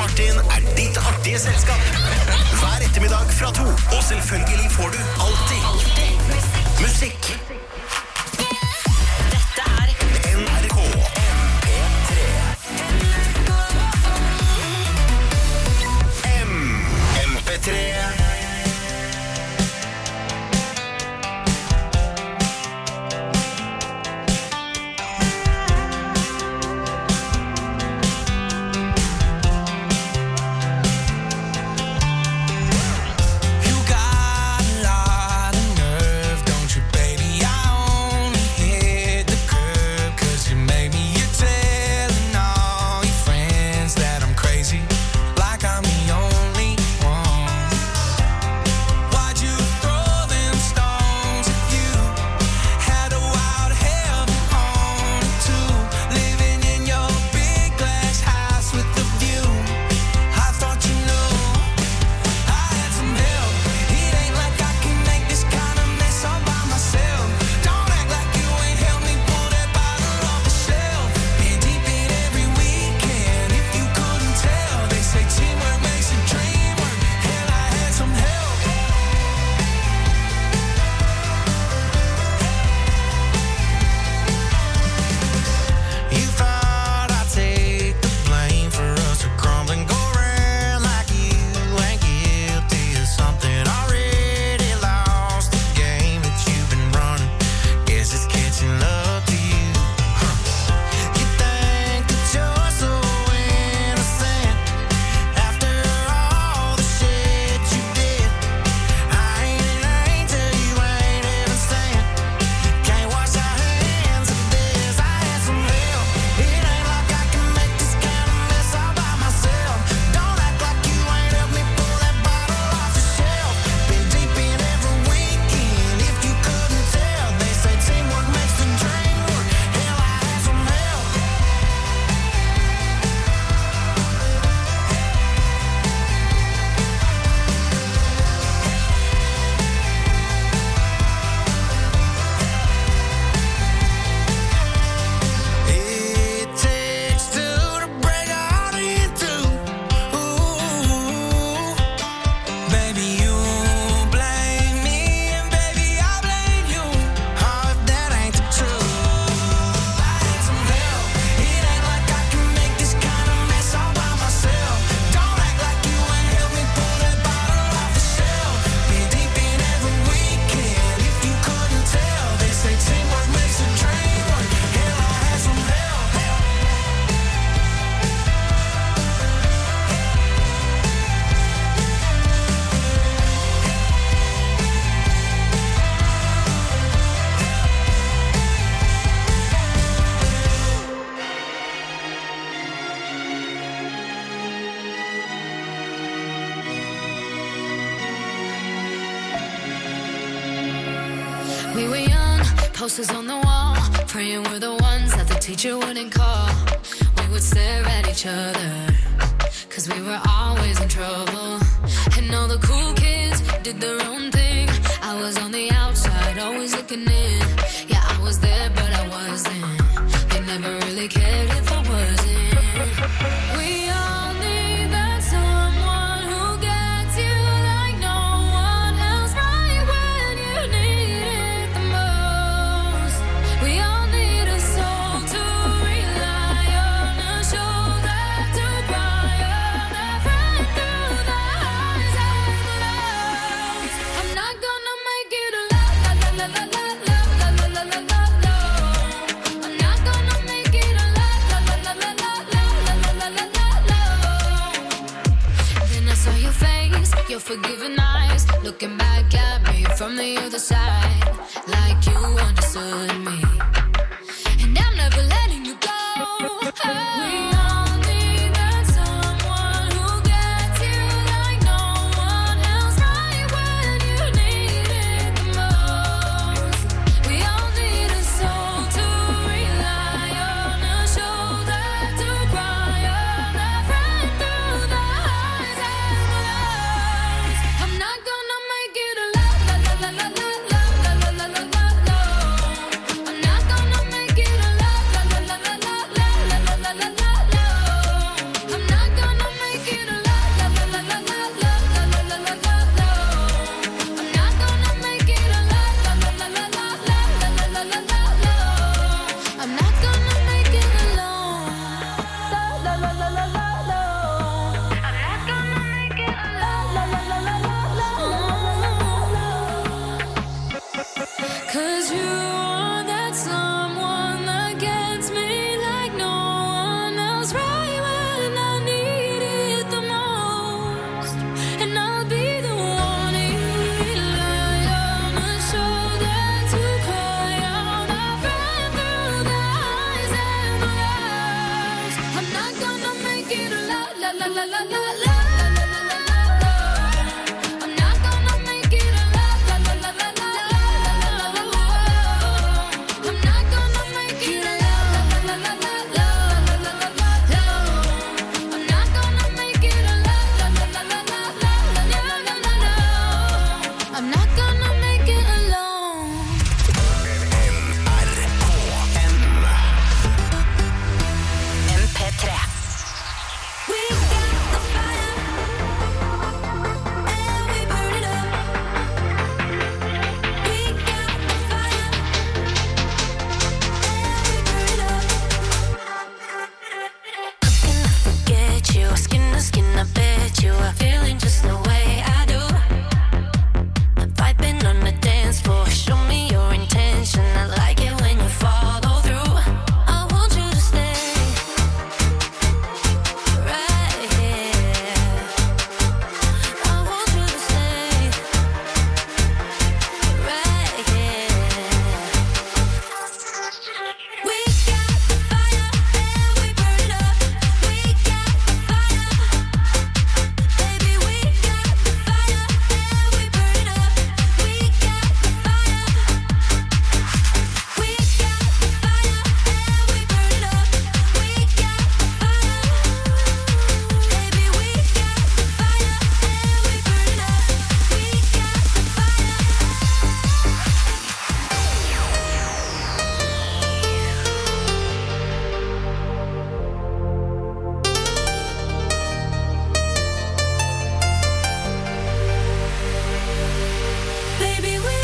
Martin ditt artige selskap. Hver ettermiddag fra 2. Og selvfølgelig får du alltid musikk. Dette er NRK MP3. We were young, posters on the wall, praying we're the ones that the teacher wouldn't call. We would stare at each other, cause we were always in trouble. And all the cool kids did their own thing. I was on the outside, always looking in. Yeah, I was there, but I wasn't. They never really cared if I wasn't. We all need that someone who gets you like no one else, right when you need it the most. We all need a soul to rely on, a shoulder to cry on, a friend through the highs and the lows. I'm not gonna make it a la la la la la la la la la la la la. I'm not gonna make it a la la la la la la la la la la la. Then I saw your face, your forgiving eyes, looking back at me from the other side, like you understood me. And I'm never letting you go. We all need that someone who gets you like no one else, right when you need it the most. We all need a soul to rely on, a shoulder to cry on, a friend through the highs and the lows. I'm not gonna make it a la la la la la la la la la la la la. I'm not gonna make it a la la la la la la la la la la la la. you are feeling just the way I do. Vibing on the dance floor, show me your intention. I like it when you follow through. I want you to stay right here. I want you to stay right here. We got the fire and we burn it up. We got the fire, baby. We got the fire and we burn it up. We got the fire. We got the fire and we burn it up. We got the fire, baby. We got the fire and we burn it up. We got the fire. Baby, we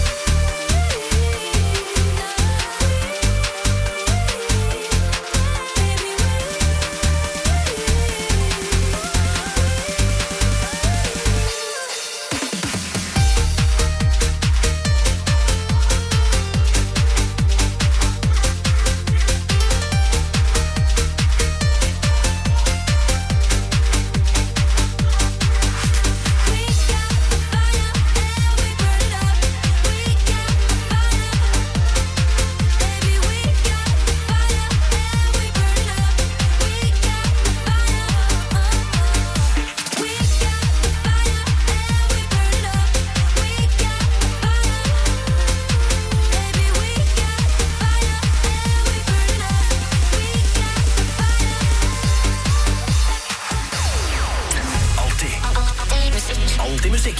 Alltid musikk.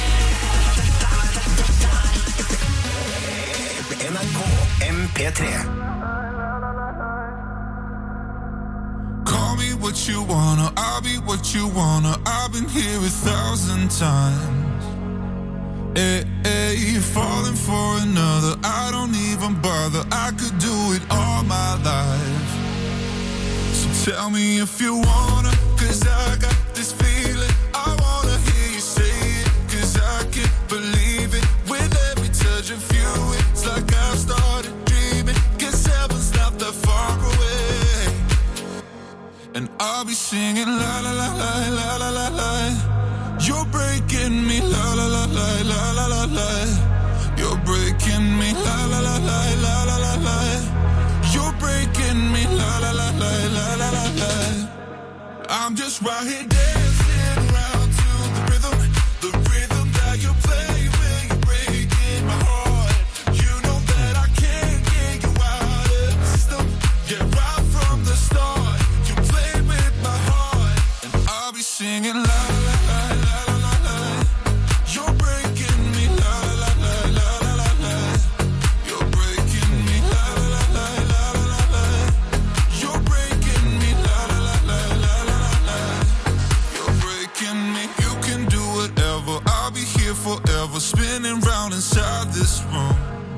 NRK MP3. Call me what you wanna, I'll be what you wanna. I've been here 1,000 times. Hey, falling for another, I don't even bother. I could do it all my life. So tell me if you wanna, 'cause I got this feeling. I wanna hear you say it, 'cause I can't believe it. With every touch of you, it's like I started dreaming. 'Cause heaven's not that far away. And I'll be singing la la la la la la la la. You're breaking me la la la la la la la la. You're breaking me la la la la la la la la. You're breaking me la la la la la la la la. I'm just right here dancing around to the rhythm that you play when you're breaking my heart. You know that I can't get you out of the system. Yeah, right from the start, you play with my heart, and I'll be singing la la la la la la la. You're breaking me la la la la la la la. You're breaking me la la la la la la la. You're breaking me la la la la la la la. You're breaking me. You can do whatever. I'll be here forever, spinning round inside this room.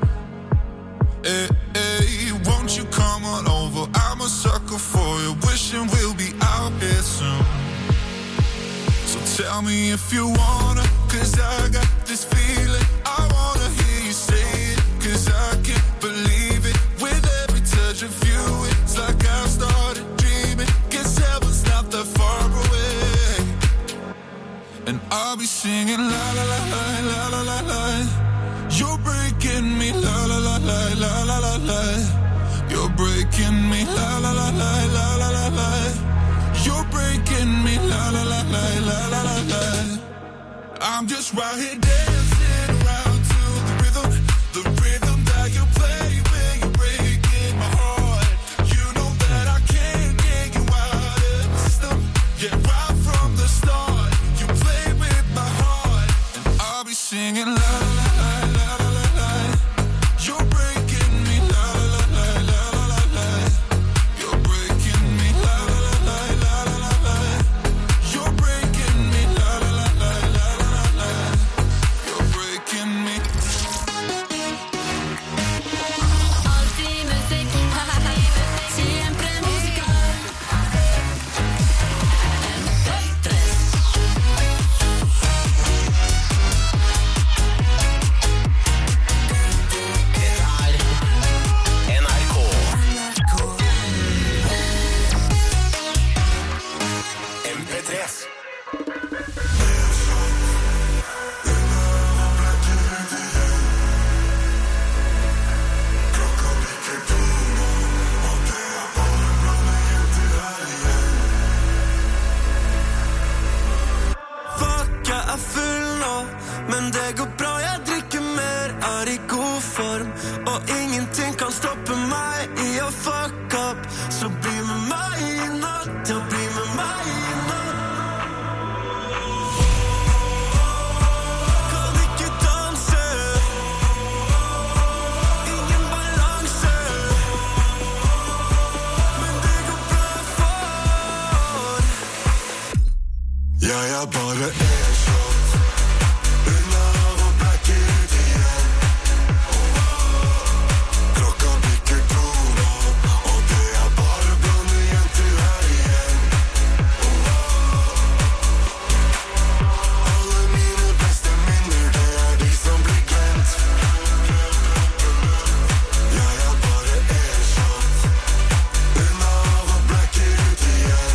Hey, won't you come on over? I'm a sucker for you, wishing we'll be out here soon. So tell me if you wanna, 'cause I got this feeling. I wanna hear you say it, 'cause I can't believe it. With every touch of you, it's like I started dreaming. 'Cause heaven's not that far away. And I'll be singing la la la la la la la la. You're breaking me la la la la la la la la. You're breaking me la la la la la la la la. You're breaking me la la la la la la la la. I'm just right here dancing around to the rhythm that you play when you're breaking my heart. You know that I can't get you out of the system. Yeah, right from the start, you play with my heart, and I'll be singing la la la la la la la. You're breaking me la la la la la la la. You're breaking me la la la la la la la. You're breaking me la la la la la la la. You're breaking me. Men det går bra, jeg drikker mer, er i god form. Og ingenting kan stoppe meg i å fuck up. Så bli med meg i natt, ja, bli med meg i natt. Kan ikke danse, ingen balanse. Men det går bra for jeg er bare en shot unna av å blacke ut igjen. Klokka bikker 2 nå, og det er bare blonde jenter her igjen. Alle mine beste minner, det er de som blir glemt. Jeg er bare en shot unna av å blacke ut igjen.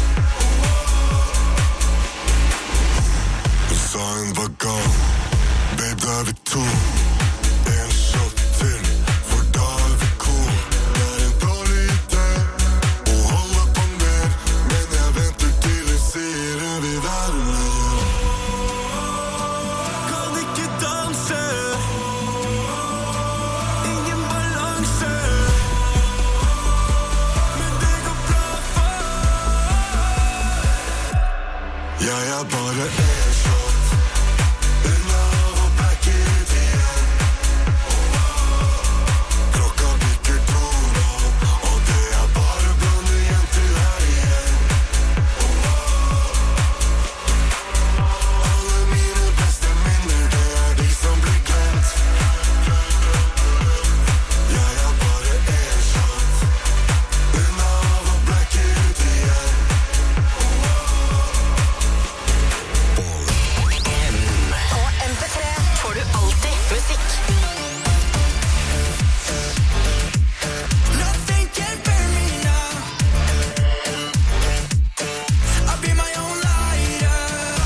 Design var gal, babe, da er vi 2. En shot til, for da er vi cool. Det er en dårlig idé å holde på mer, men jeg venter til hun sier hun vil være med. Kan ikke danse, ingen balanse. Men det går bra for jeg er bare en shot unna av å blacke ut igjen. Klokka bikker 2 nå, og det er bare blonde jenter her igjen. Alle mine beste minner, det er de som blir glemt. Jeg er bare en shot unna av å blacke ut igjen. På MP3 får du alltid musikk. Nothing can burn me now. I'll be my own lighter.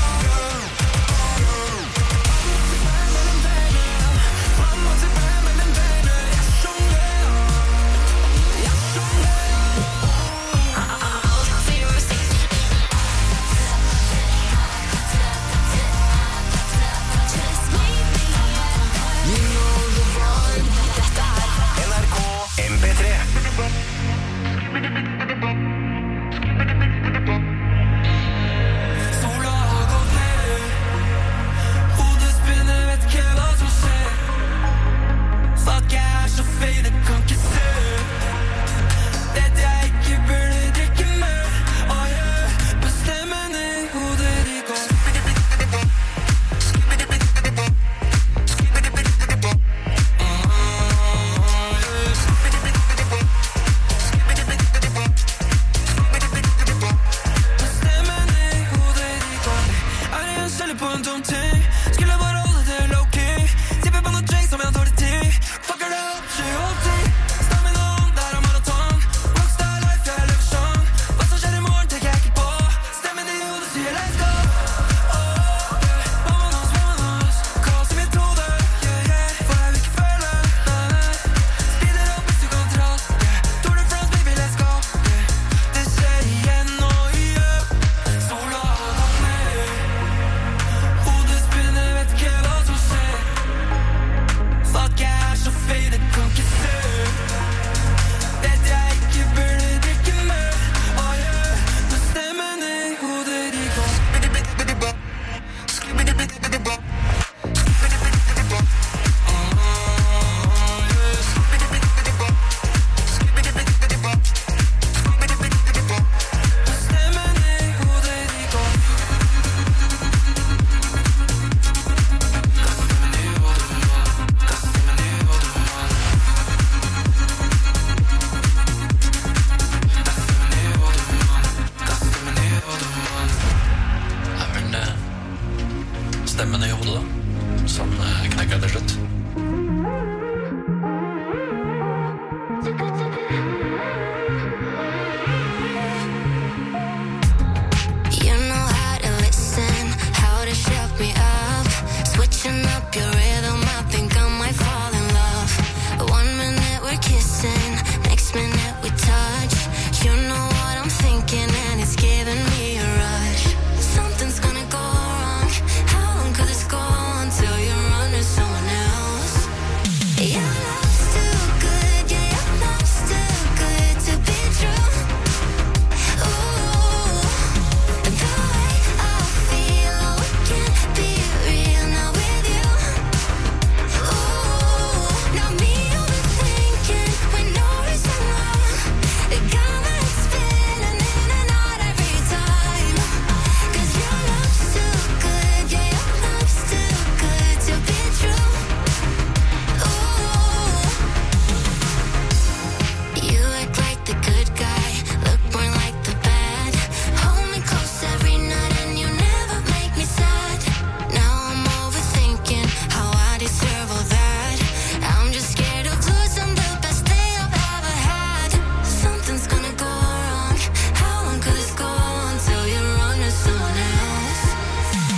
Framåt til bæ mellom beina. Jeg sjunger. Alltid musikk. Dette er NRK MP3. Sola har gått ned. Hodet spinner, vet ikke hva som skjer. Fuck, jeg er så faded, kan ikke se. Vet jeg ikke burde drikke mer. Og jeg bestemmer ned hodet de går. Bestemmer ned hodet de går. Er det en skjelle på en dum ting? Skulle bare holde det low-key. Tipper på noe drink som jeg har dårlig tid. Fucker det opp, 7-8. Stammen om, det her er maraton. Rockstar life, jeg lever sånn. Hva som skjer i morgen, tenker jeg ikke på. Stemmen i hodet sier let's go. Vamonos. Kaos i mitt hode, for jeg vil ikke føle. Speeder opp hvis du kontroll, Tour de France, baby, let's go. Det skjer igjen og igjen. Sola har gått ned. Hodet spinner, vet ikke hva som skjer. Fuck, jeg er så faded, kan ikke se. Vet jeg ikke burde drikke mer. Og jeg bestemmer ned hodet de går. Bestemmer ned hodet de går. Det er vel stemmen i hodet da, som knekker til slutt. You know how to listen, how to shut me up. Switching up your rhythm, I think I might fall in love. 1 minute we're kissing, next minute we touch. You know what I'm thinking and it's giving me a rush. Something's gonna go wrong, how long could this go on?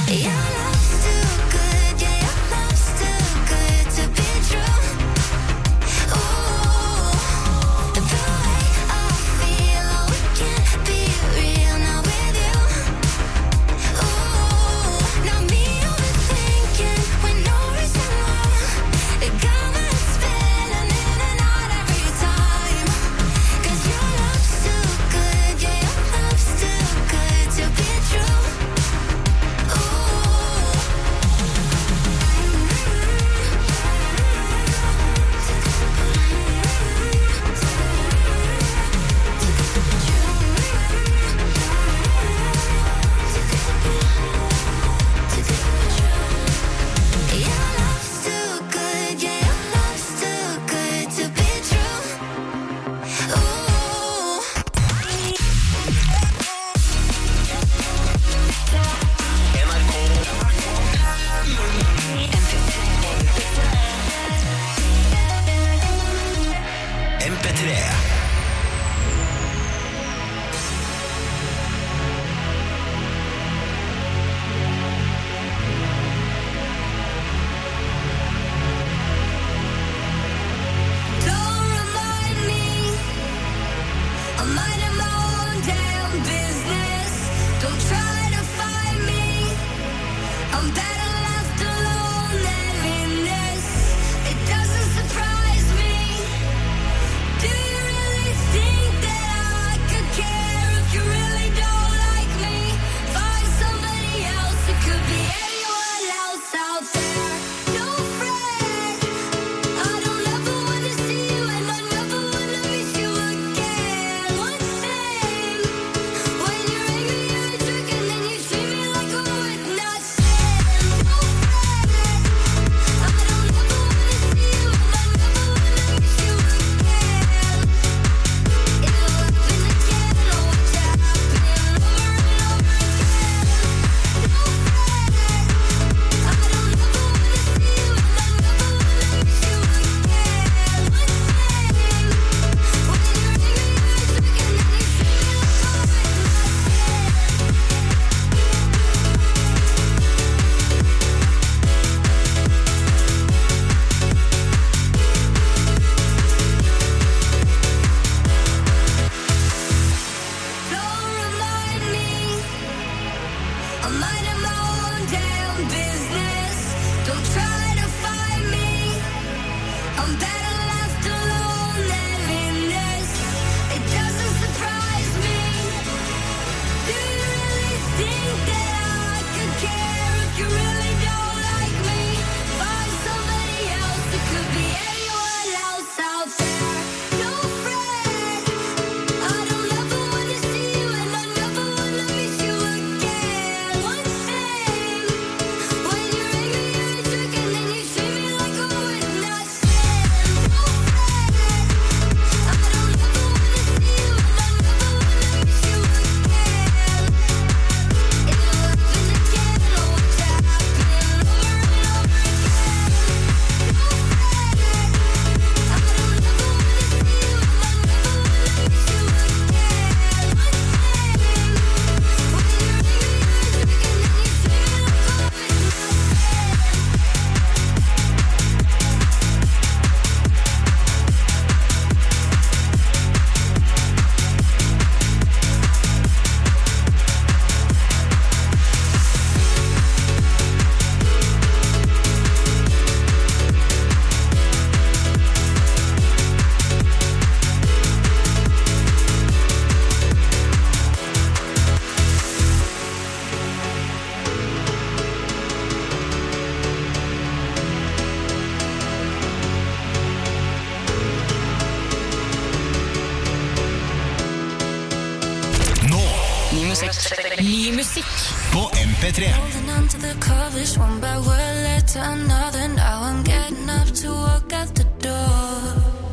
Ny musikk på MP3. Holding on to the covers one by one led to another. Now I'm getting up to walk out the door.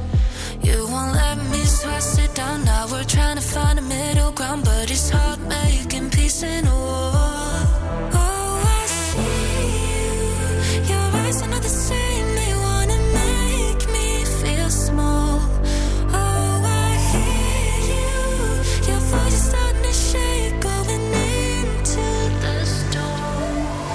You won't let me, so I sit down. Now we're trying to find a middle ground, but it's hard making peace in a war. Oh, I see you. Your eyes are not the same. They wanna make me feel small. Oh, I hear you. Your voice is starting to shake, going into the storm.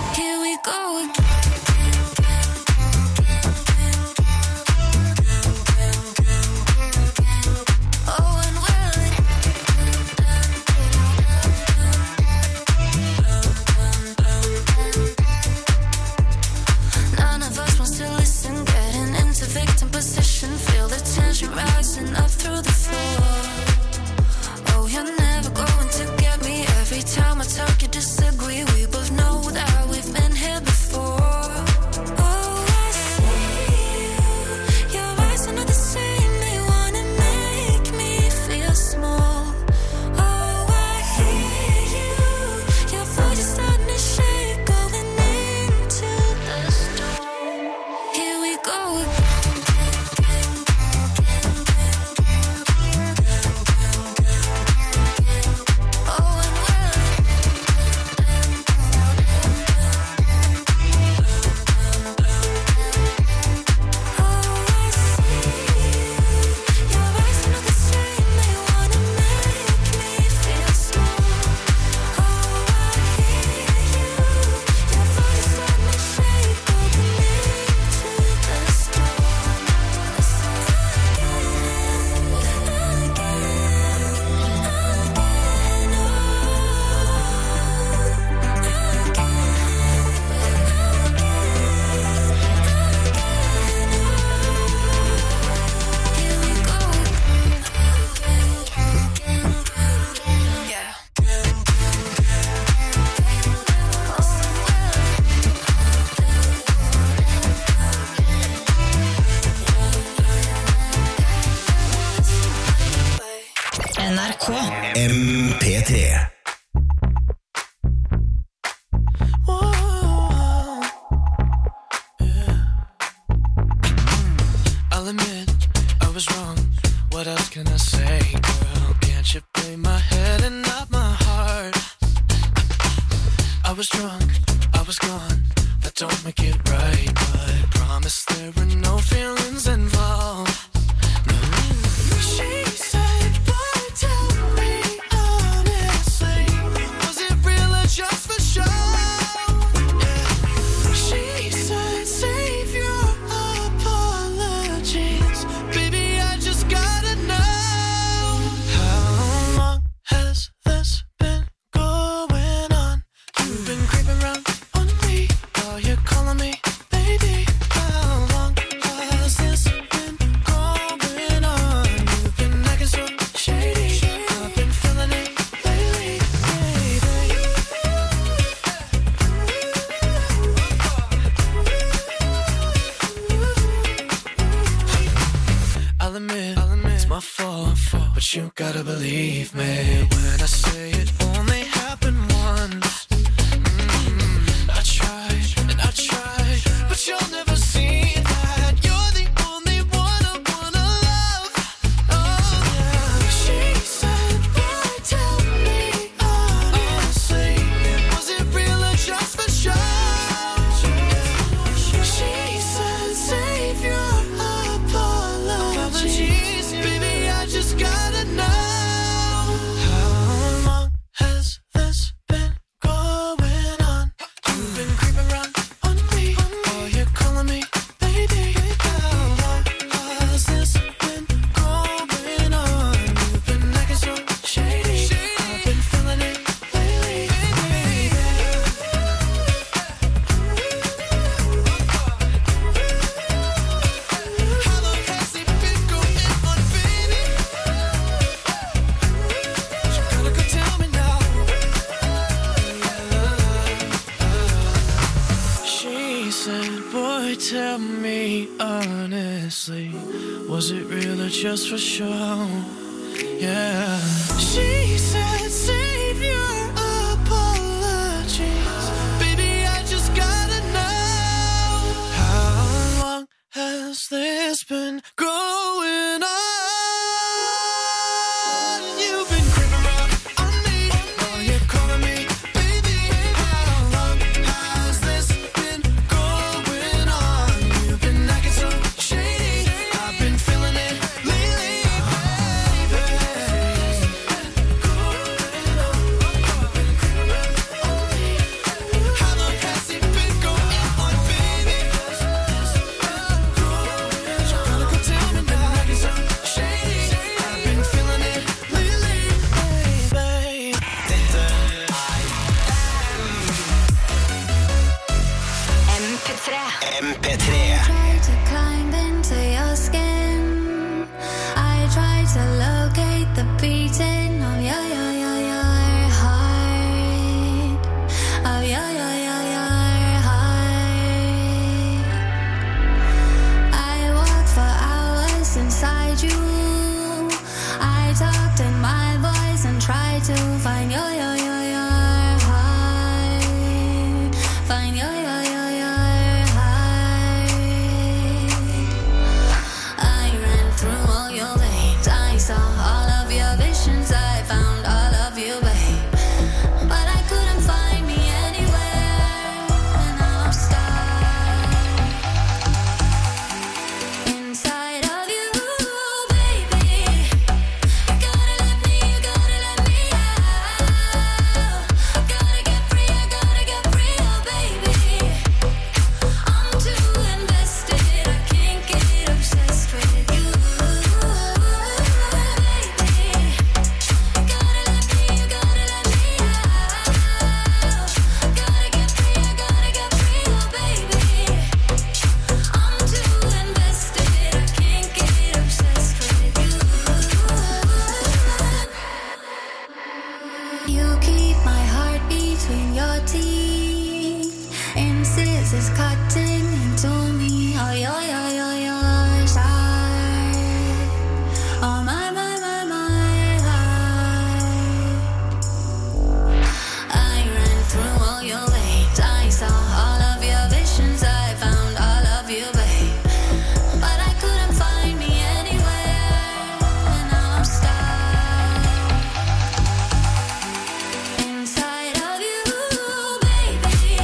drunk, I was gone. That don't make it right, but promise there were no feelings involved. No. She said, boy, tell me honestly, was it real or just for show? Yeah. She said, save your apologies, baby, I just gotta know. How long has this been going on? You've been creeping around on me while you're calling me baby. How long has this been going on? You've been acting so shady. I've been feeling it lately, baby. I'll admit, it's my fault, but you gotta believe me when I say it only happened once. I tried, but you'll never see that. You're the only one I wanna love. Oh yeah. She said, boy, tell me honestly, was it real or just for show? She said, save your apologies, baby, I just gotta know. How long has this been going on? You've been creeping around on me while you're calling me baby. How long has this been going on? You've been acting so shady. I've been feeling it lately, baby. How long has it been going on, baby? You gotta go tell me now. She said, boy, tell me honestly, was it real or just for show? Yeah. She said, save your apologies, baby, I just gotta know. How long has this been going on? You've been creeping around on me while you're calling me baby. How long has this been going on? You've been acting so shady. I've been feeling it lately, baby. How long has it been going on, baby? You gotta go tell me now. Shady. I've been feeling it lately, baby. MP3. Tried to climb into your skin. I tried to locate the beating of your heart. Of your heart. I walked for hours inside you. I talked in my voice and tried to find your heart. Find your heart. I ran through all your veins. I saw all of your visions. I found all of you, babe. But I couldn't find me anywhere. And now I'm stuck inside of you, baby. You gotta let me out. Gotta get free, oh baby. I'm too invested, I can't get obsessed with you, baby. You gotta let me out. Gotta get free, oh baby. I'm too invested, I can't get obsessed with you. You keep my heart between your teeth, and scissors cutting into me. Oh, your side. Oh, my heart. I ran through all your veins. I saw all of your visions. I found all of you, babe. But I couldn't find me anywhere. And now I'm stuck inside of you, baby.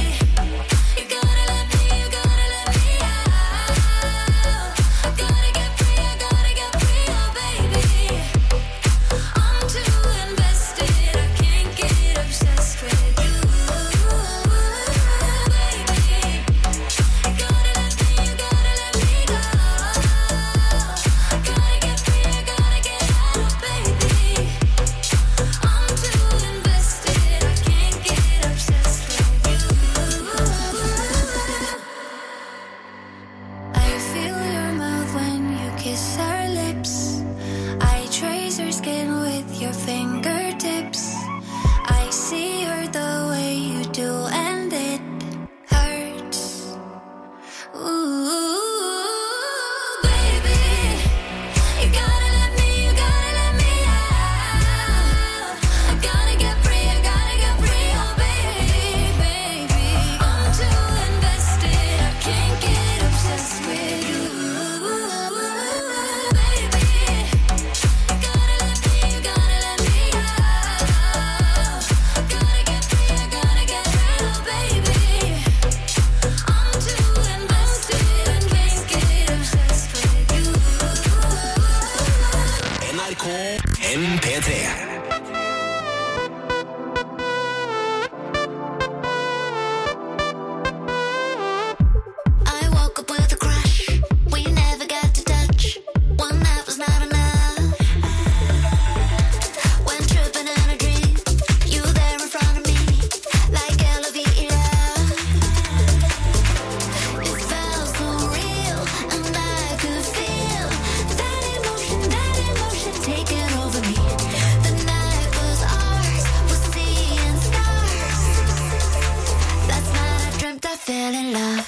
I fell in love.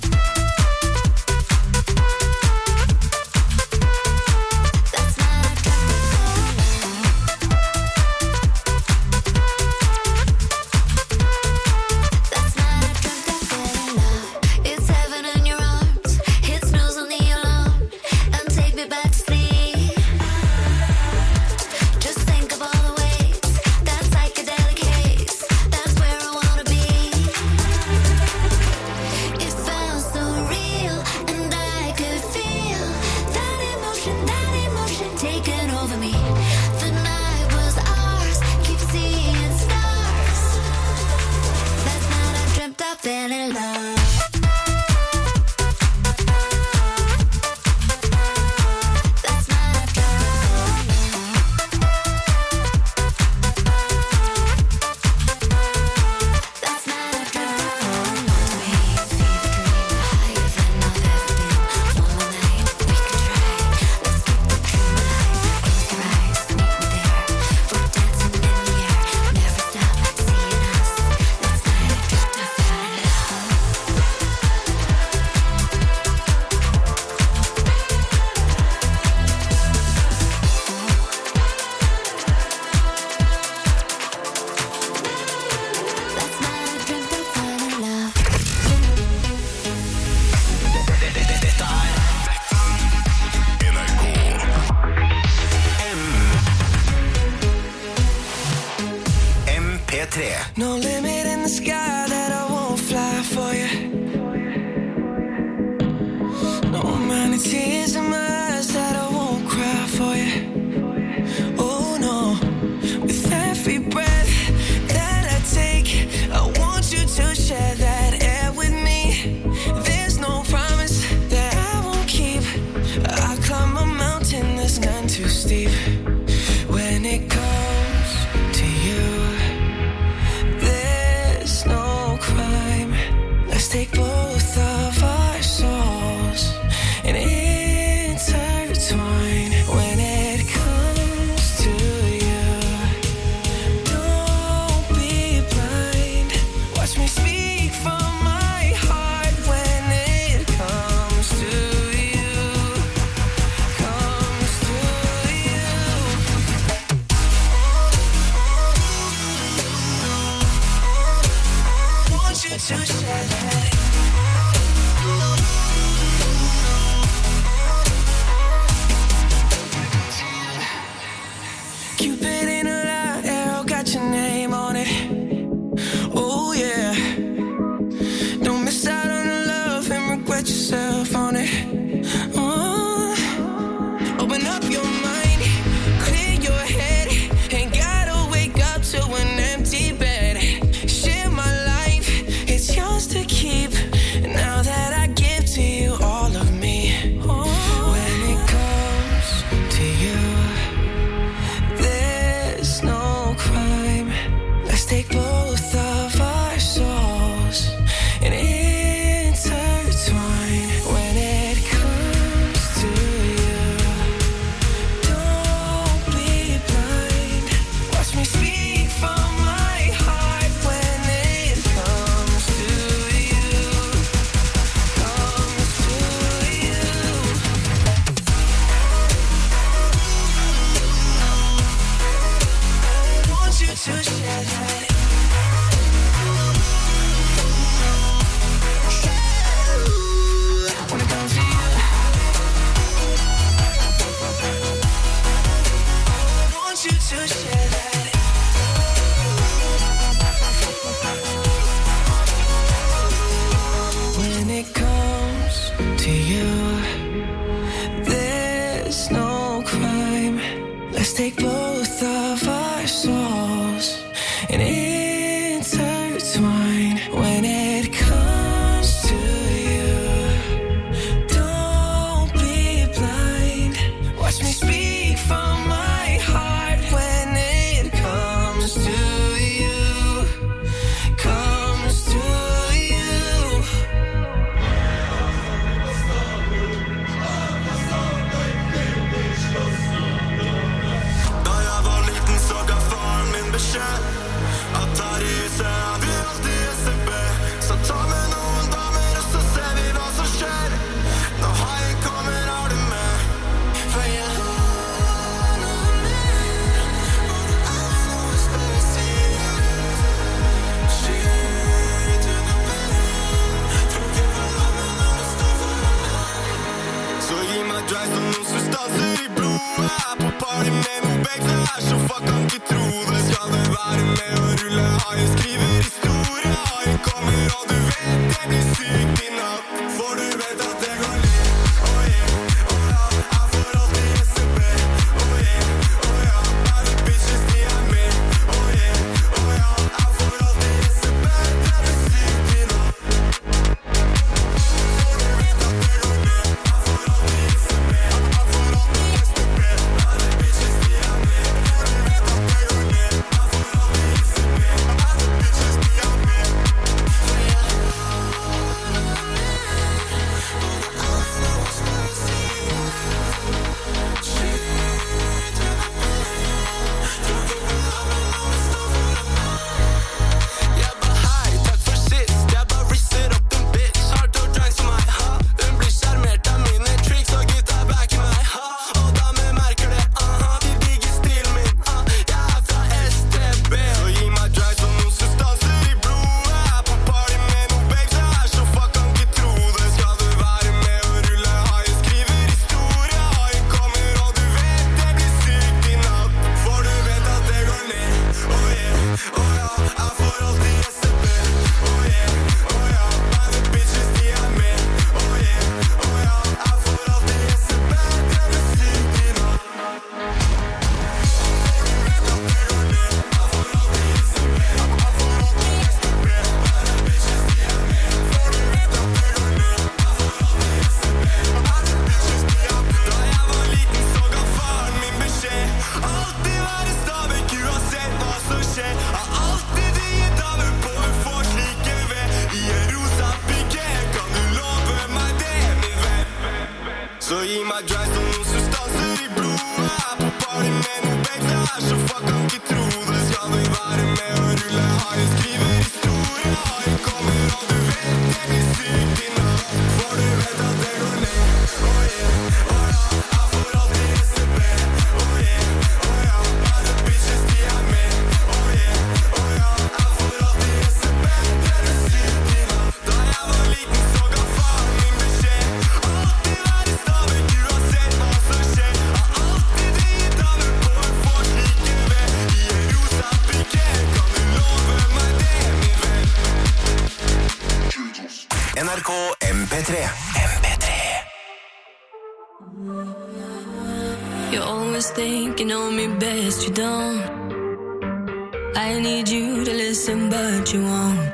That's not a drop I fell in love. That's not a drop I fell in love. It's heaven in your arms. Hit snooze on the alarm and take me back to sleep. Just think of all the ways that psychedelic haze. That's where I wanna be. It felt so real, and I could feel that emotion taking over me. The night was ours, keep seeing stars. Last night I dreamt I fell in love. Last night I dreamt I fell in love. Last night I dreamt I fell in love. Fever dream, higher than I've ever been. One more night, we can try. Let's keep the dream alive. Close your eyes, meet me there. We're dancing in the air, never stop seeing us. Last night I dreamt I fell in love. Last night I dreamt I fell in love. Dette er NRK MP3. No limit in the sky that I won't fly for you. No amount of tears in my eyes that I won't cry for you. Oh no, with every breath that I take, I want you to share that air with me. There's no promise that I won't keep. I climb a mountain that's none too steep. When it comes to you, there's no crime. Let's take both of our souls and intertwine. When it comes to you, don't be blind. Watch me speak from my heart. When it comes to you, comes to you. Want you to share that. Cupid in a light arrow got your name on it. Oh yeah. Don't miss out on the love and regret yourself on it. Open up your mind, clear your head. Ain't gotta wake up to an empty bed. Share my life, it's yours to keep. Now that I give to you all of me. When it comes to you, there's Så gi meg dry som noen substanser i blodet. På party med noen babes, jeg så fuck kan ikke tro det. Skal vi være med og rulle high, skriver historie. Jeg kommer og du vet det blir sykt i natt. For du vet at det går ned. Oh yeah, oh ja, jeg får alltid SCB. Oh yeah, oh ja, alle bitches de med. Oh yeah, oh ja, jeg får alltid SCB. Det blir sykt i natt. Da jeg var liten så ga faren min beskjed. Alltid være stadig, uansett hva som skjer. Har alltid dritt damer på en Ford likevel. I en rosa piker, kan du love meg det, min venn? NRK MP3. You always think you know me best, you don't. I need you to listen, but you won't.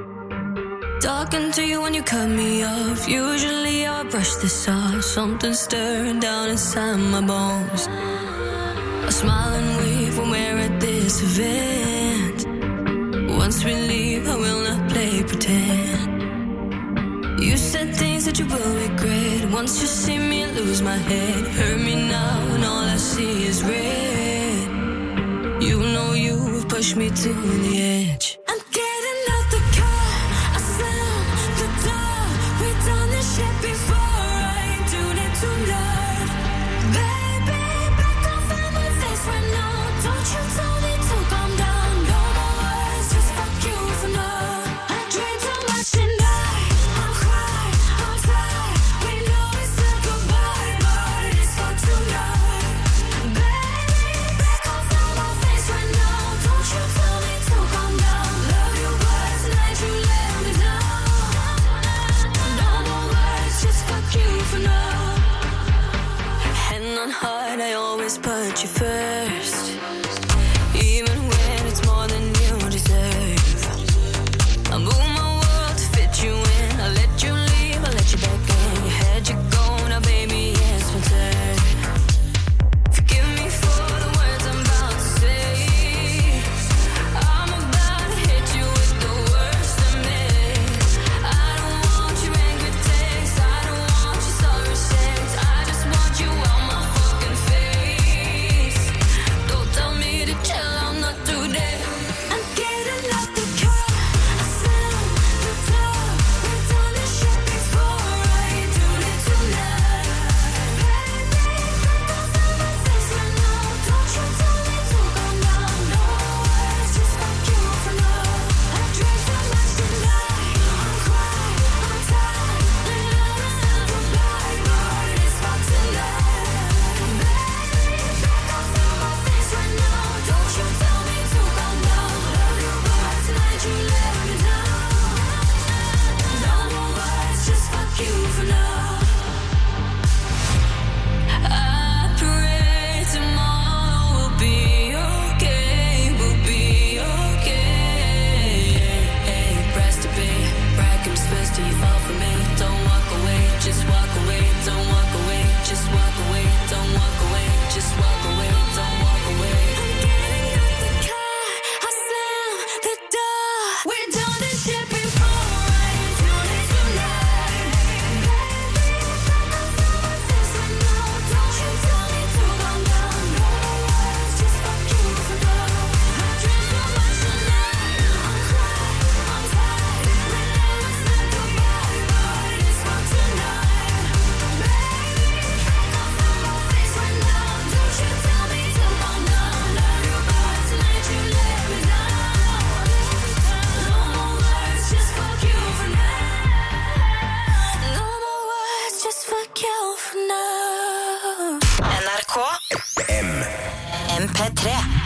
Talking to you when you cut me off. Usually I brush this off. Something stirring down inside my bones. I smile and wave when we're at this event. Once we leave, I will not play pretend. You said things that you will regret. Once you see me lose my head. Hurt me now and all I see is red. You know you have pushed me to the edge. I'm getting out the car, I slam the door. We've done this shit before, I ain't doing it tonight. Baby, back off of my face right now. Don't you tell me to calm down. No more words, just fuck you for now. I drink too much tonight. I'm high, I'm tired. We know we said goodbye, but it's for tonight. Baby, back off of my face right now. Don't you tell me to calm down. Love you, but tonight you let me down. No more words, just fuck you for now. Hand on heart, I always put you first. Even when it's more than you deserve. I move my world to fit you in. I let you leave, I let you back in. You had your go, now baby, it's my turn. Forgive me for the words I'm about to say. I'm about to hit you with the worst of me. I don't want your angry text, I don't want your sorry sex. I just want you on my fucking face. Don't tell me to chill, I'm not today. I'm getting out the car, I slam the door. We've done this shit before, I ain't doing it tonight. Baby, back off of my face right now. Don't you tell me to calm down. No words, just fuck you for now. I drink too much tonight. I'm crying, I'm tired. We know we said goodbye, but it's for tonight. Baby, back off of my face right now. Don't you tell me to calm down. Love you, but tonight you let me down. No more words, just fuck you for now. I pray tomorrow will be okay, we'll be okay. Press to be, right comes first till you fall for me. Don't walk away, just walk away. Don't walk away, just walk away. Don't walk away, just walk away. Don't walk away. I'm getting out the car, I slam the door. We've done this shit before, I ain't doing it tonight. Baby, back off of my face right now. Don't you tell me to calm down. No words, just fuck you for now. I drink too much tonight. I'm crying, I'm tired. We never said goodbye, but it's for tonight. Baby, back off of my face right now. Don't you tell me to calm down. Love you, but tonight you let me down. No more words, just fuck you for now. No more words, just fuck you for now. NRK MP3.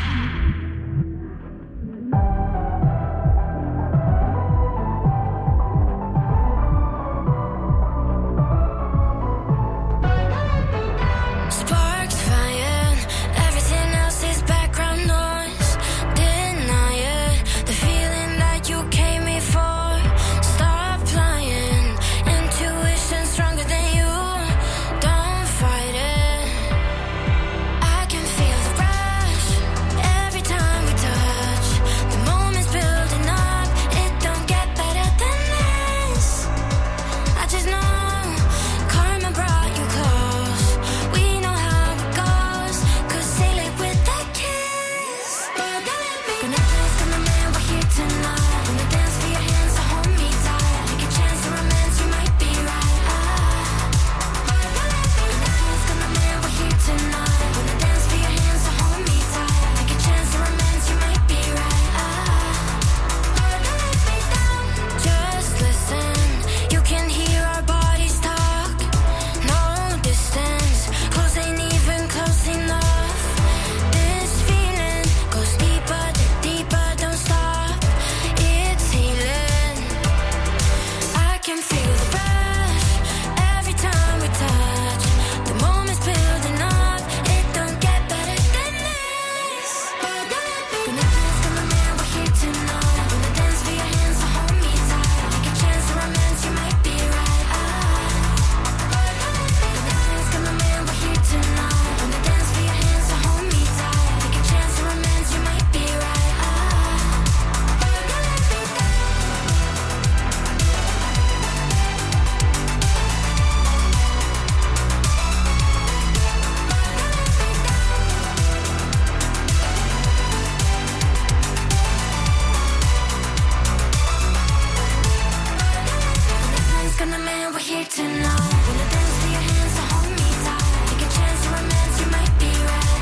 Sparks flying, everything else is background noise. Deny it, the feeling that you came me for. Stop lying, intuition stronger than you. Don't fight it. I can feel the rush. here tonight. Wanna dance to your hands, so hold me tight. Take a chance to romance, you might be right.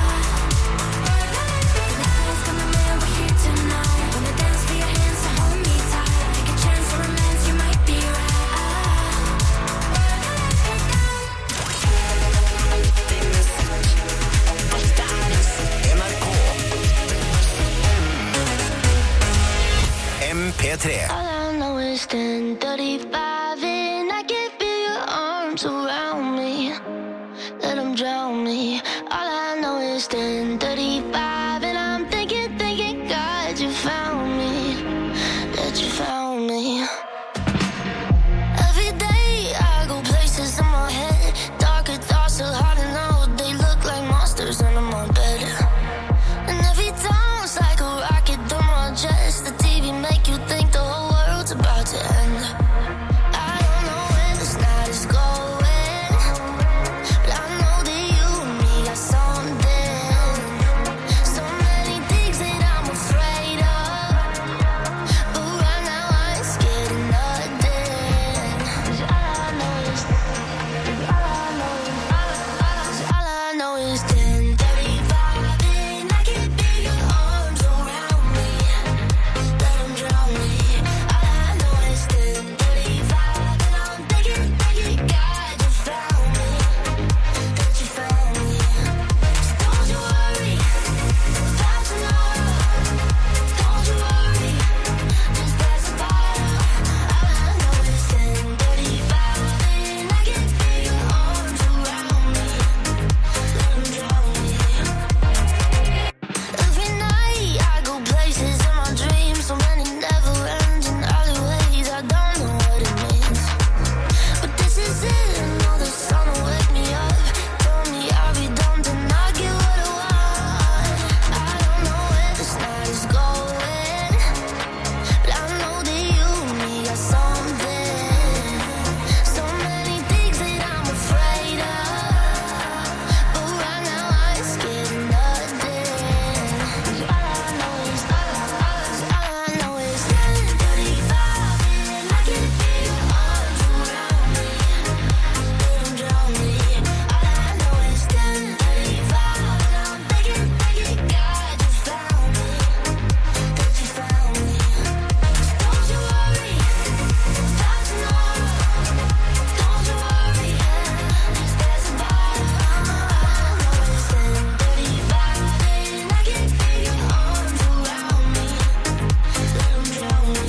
The night is coming, man, we're here tonight. Wanna dance to your hands, so hold me tight. Take a chance to romance, you might be right. MP3. All I know is 10:35 and I can feel your arms around me. Let them drown me. All I know is 10:35 and I'm thinking, God, you found me. That you found me. Every day I go places in my head. Darker thoughts are hard to know. They look like monsters under my bed. And every time it's like a rocket through my chest. The TV make you think the whole world's about to end. I don't know where this night is going, but I know that you and me got something. So many things that I'm afraid of, but right now I ain't scared of nothing. 'Cause all I know is 10:35 and I can feel your arms around me. Let them drown me. All I know is 10:35 and I'm thinking, God, you found me. That you found me. So don't you worry about tomorrow. Don't you worry, just pass the bottle. All I know is 10:35 and I can feel your arms around me. Let them drown me. Every night I go places in my dreams, so many never-ending alleyways. I don't know what it means, but this is it. I know the sun will wake me up. Tell me I'll be done to not get what I want. I don't know where this night is going, but I know that you and me got something. So many things that I'm afraid of, but right now I ain't scared of nothing. 'Cause all I know is 10:35 and I can feel your arms around me. Let them drown me. All I know is 10:35 and I'm thinking, God, you found me. That you found me. So don't you worry about tomorrow. Don't you worry, just pass the bottle. All I know is 10:35 and I can feel your arms around me. Let them drown me.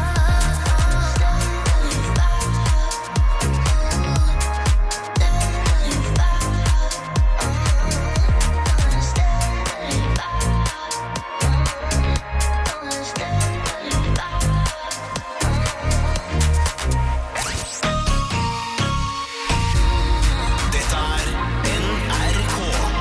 Dette er NRK.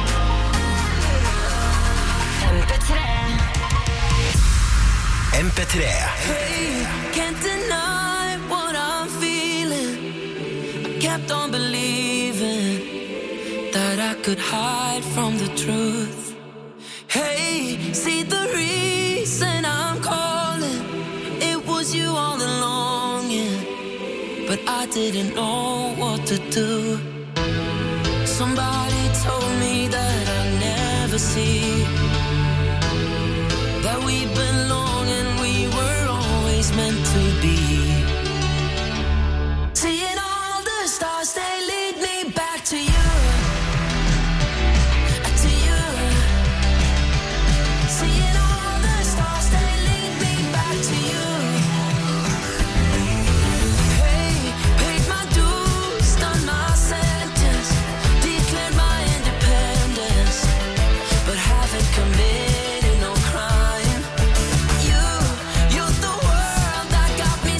MP3. Can't deny what I'm feeling. I kept on believing that I could hide from the truth. Hey, see the reason I'm calling. It was you all along, yeah. But I didn't know what to do. Somebody told me that I never see that we belong and we were always meant to be. Seeing all the stars, they lead me back to you. To you. Seeing all the stars, they lead me back to you. Hey, paid my dues, done my sentence, declared my independence, but haven't committed no crime. You're the world that got me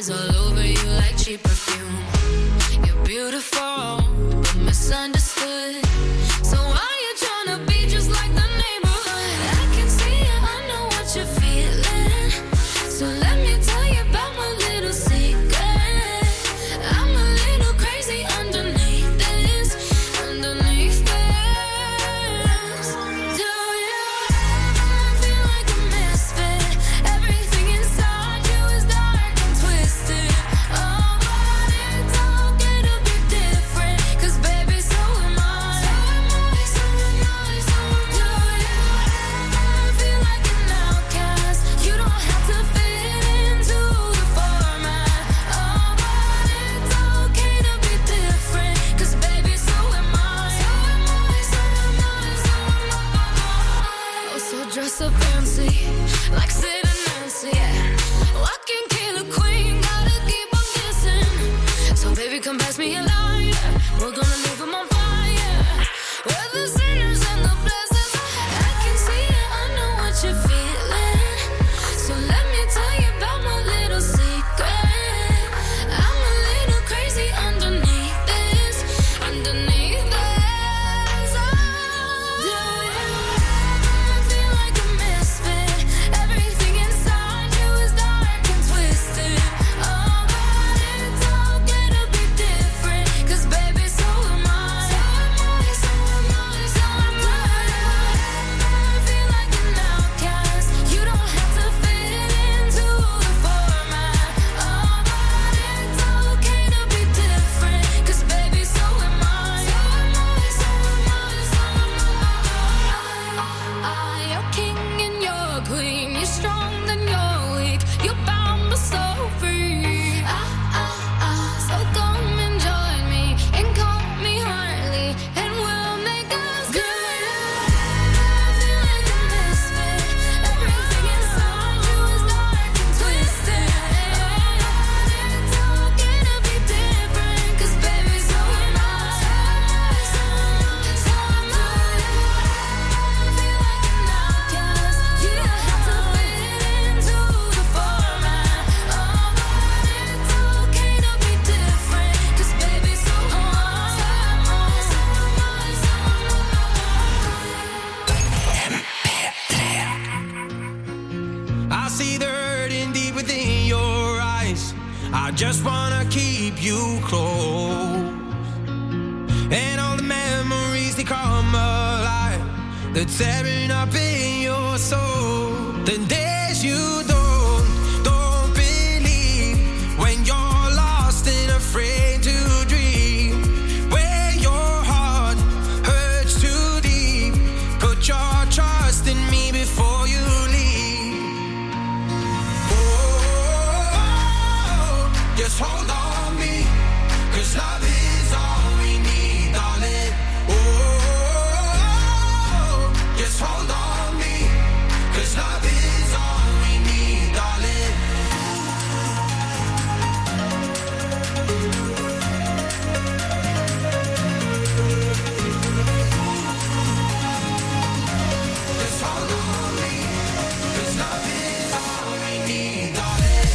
eyes all over you like cheap perfume. You're beautiful, but misunderstood. So why you tryna be just like the neighborhood? I can see it, I know what you're feeling. So let me tell you about my little secret. I'm a little crazy underneath this, underneath this. Do you ever feel like a misfit? Everything inside you is dark and twisted. Oh, but it's okay to be different, 'cause baby, so am I. So am I, so am I, so am I. Do you ever feel like an outcast? You don't have to fit into the format. Oh, but it's okay to be different, 'cause baby, so am I. So am I, so am I, so am I. Oh, so dress up fancy, like Sid and Nancy, yeah. Walking killer queen, gotta keep on kissing. So baby, come pass me a lighter. We're gonna leave 'em on fire. We're the sinners and the blessings. I can see it, I know what you're feeling. So let me tell you about my little secret. I'm a little crazy underneath this, underneath this. Do you ever feel like a misfit? Everything inside you is dark and twisted. Oh, but it's okay to be different, 'cause baby, so am I. So am I, so am I, so am I. Do you ever feel like an outcast? You don't have to fit into the format. Oh, but it's okay to be different, 'cause baby, so am I. So am I, so am I, so am I. You're king and you're queen. You're strong and you're weak. You're bound but so free. So come and join me and call me Harley, and we'll make us good. Feel like a misfit. Everything inside you is dark and twisted. It's okay to be different, 'cause baby, so am I. So am I. Feel like an outcast. You don't have to fit into the format. Oh, but it's okay to be different, 'cause baby, so am I. So am I, so am I, so am I. I see the hurting deep within your eyes. I just wanna keep you close. And all the memories, they come alive. They're tearing up in your soul. The days you don't believe, when you're lost and afraid to dream, where your heart hurts too deep. Put your trust in me before you leave. Oh, just hold on me, 'cause love is all we need, darling. Oh, just hold on me, 'cause love is all we need, darling. Just hold on me, 'cause love is all we need, darling.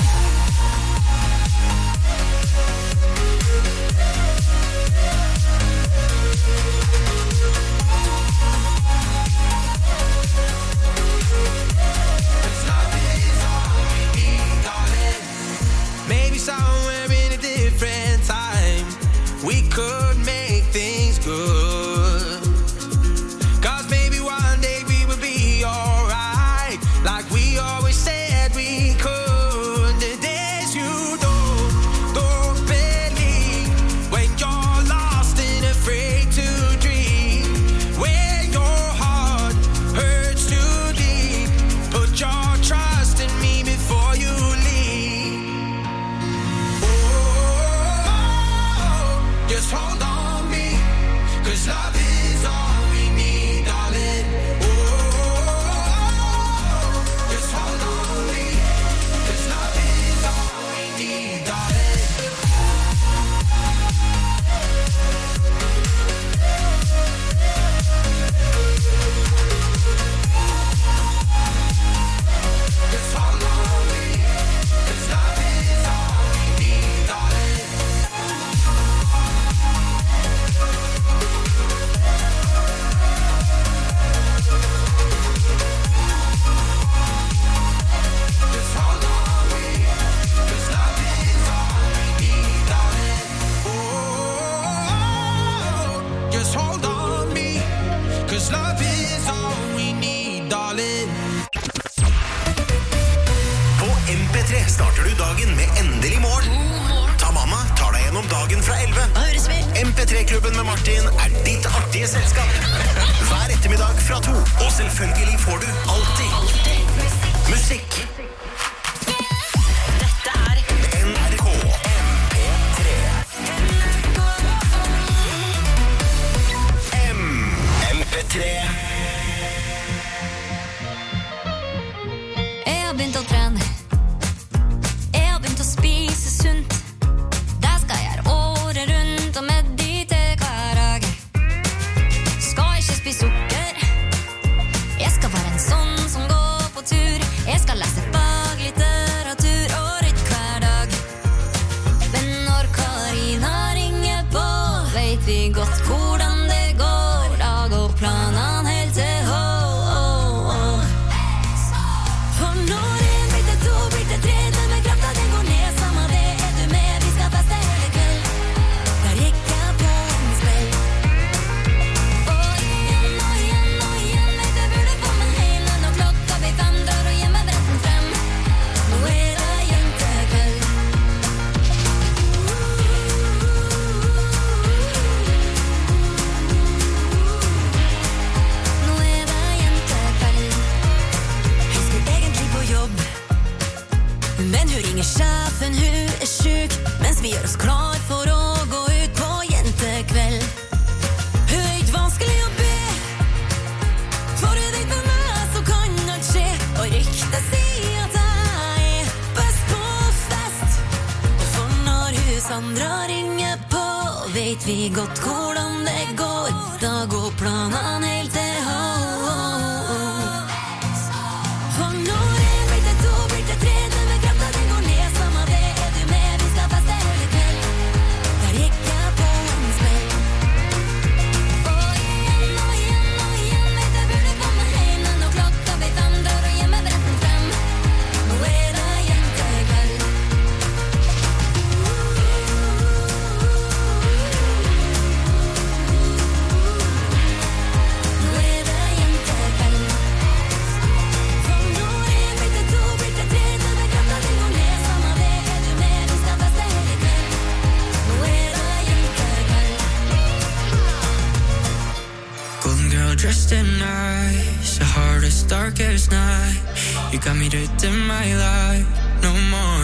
Cause love is all we need, darling. Maybe somewhere in a different time we could make things good. 'Cause maybe one day we will be alright, like we always said we could. The days you don't believe, when you're lost and afraid to dream, where your heart hurts too deep. Put your trust in me before you leave. Oh, just hold on. P3-klubben med Martin er ditt artige selskap. Hver ettermiddag fra 2. Og selvfølgelig får du alltid musikk. Dette er NRK MP3. MP3. Jeg har begynt å trene. Jeg har begynt å spise sunt. Det skal jeg gjøre året rundt og meditere hver dag. Skal ikke spise sukker. Jeg skal være en sånn som går på tur. Jeg skal lese faglitteratur og rytte hver dag. Men når Karina ringer på, vet vi godt hvordan det går. Da går planene helt til hå. For når en blir til to, blir til tre, den med krafta den går ned. Samme det, er du med, vi skal feste hele kveld. Der gikk jeg på en spill. Og igjen, vet jeg burde få meg hjem. Når klokka blir 5, drar og gjemmer bretten frem. Nå er det jentekveld. Nå er det jentekveld. Hun skulle egentlig på jobb, men hun ringer sjefen, hun er syk. Mens vi gjør oss klar for å gå ut på jentekveld. Hun er ikke vanskelig å be, for hun vet med meg så kan alt skje. Og ryktet sier at jeg er best på fest. For når hun Sandra ringer på, vet vi godt hvordan det går. Da går planene helt til hå. For når en blir til to, blir til tre, den med krafta den går ned. Samme det, er du med, vi skal feste hele kveld. Der gikk jeg på en spill. Og igjen, vet jeg burde få meg hjem. Når klokka blir 5, drar og gjemmer bretten frem. Nå er det jentekveld. Nå er det jentekveld. For når en blir til to, blir til tre, den med krafta den går ned. Samme det, er du med, vi skal feste hele kveld. Nå er det jentekveld. Golden girl dressed in nice, a heart as dark as night. You got me to dim my light, no more.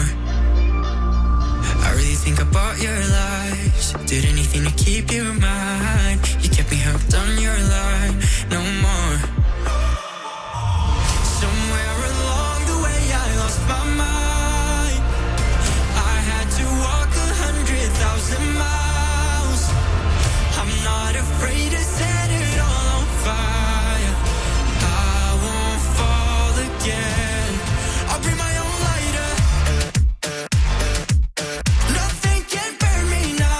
I really think about your lies. Did anything to keep you mine. You kept me hooked on your line, no more. Somewhere along the way I lost my mind. I had to walk 100,000 miles. I'm not afraid to set it all on fire. I won't fall again. I'll bring my own lighter. Nothing can burn me now.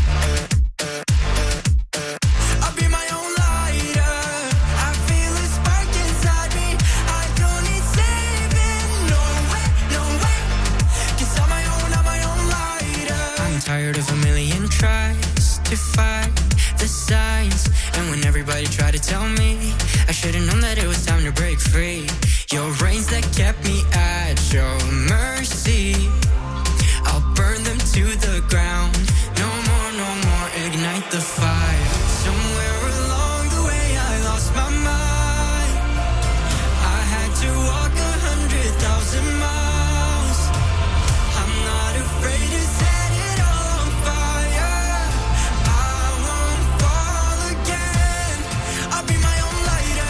I'll be my own lighter. I feel a spark inside me. I don't need saving. No way, no way. 'Cause I'm my own lighter. I'm tired of a million tries to fight the signs. And when everybody tried to tell me, I should've known that it was time to break free. Your reins that kept me at your mercy, I'll burn them to the ground. No more, ignite the fire. Somewhere along the way I lost my mind. I had to walk 100,000 miles. I'm not afraid to set it all on fire. I won't fall again. I'll be my own lighter.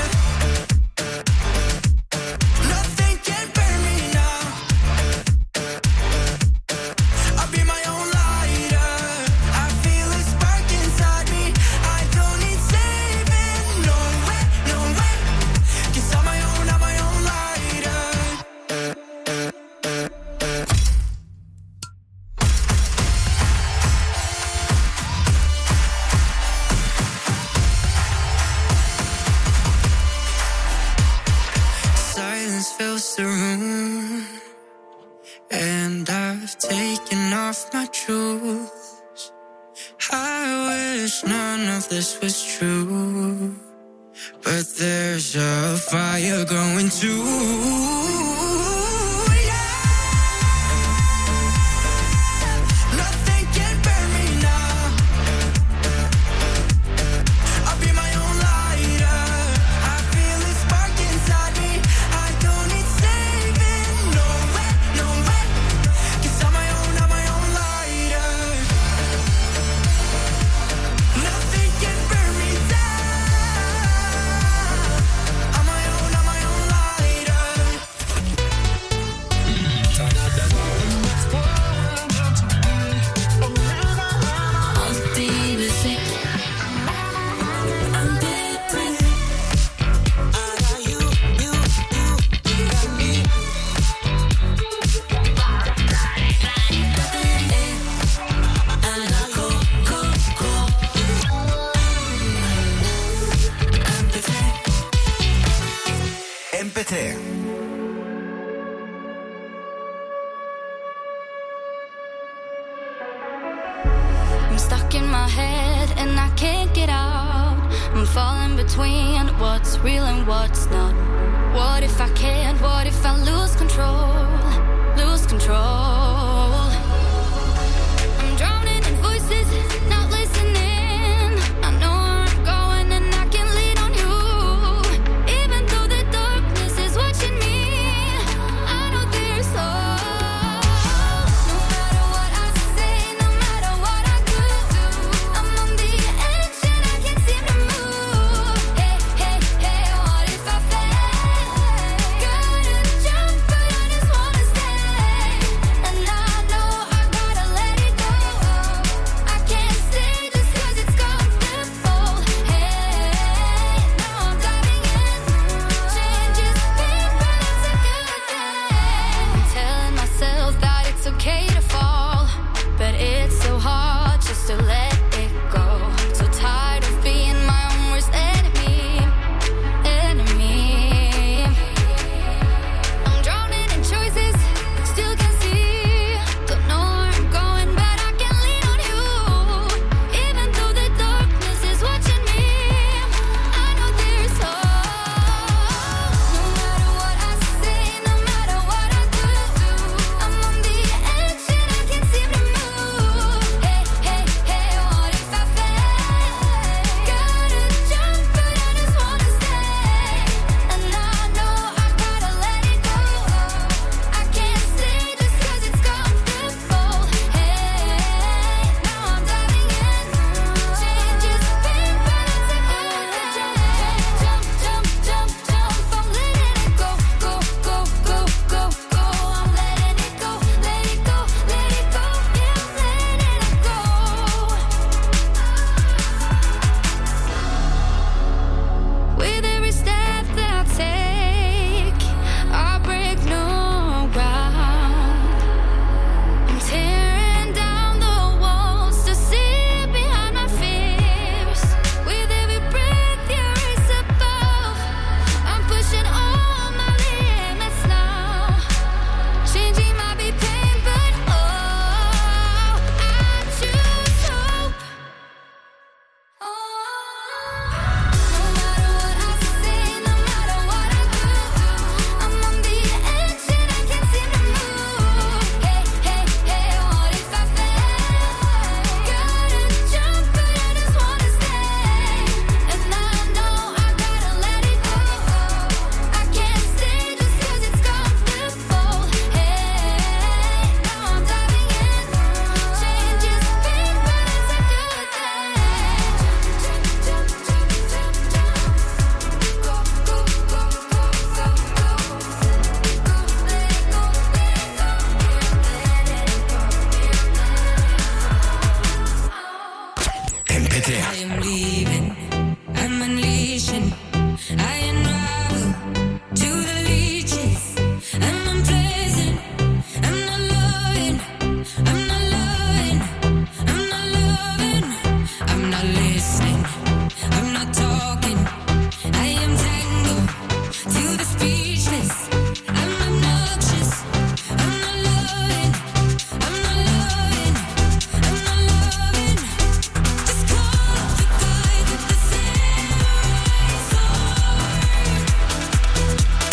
Nothing can burn me now. I'll be my own lighter. I feel a spark inside me. I don't need saving. No way, no way. 'Cause I'm my own lighter. Silence fills the room, and I've taken off my shoes. I wish none of this was true, but there's a fire going too. Nothing can burn me now. stuck in my head and I can't get out. I'm falling between what's real and what's not. What if I can't? What if I lose control? Lose control.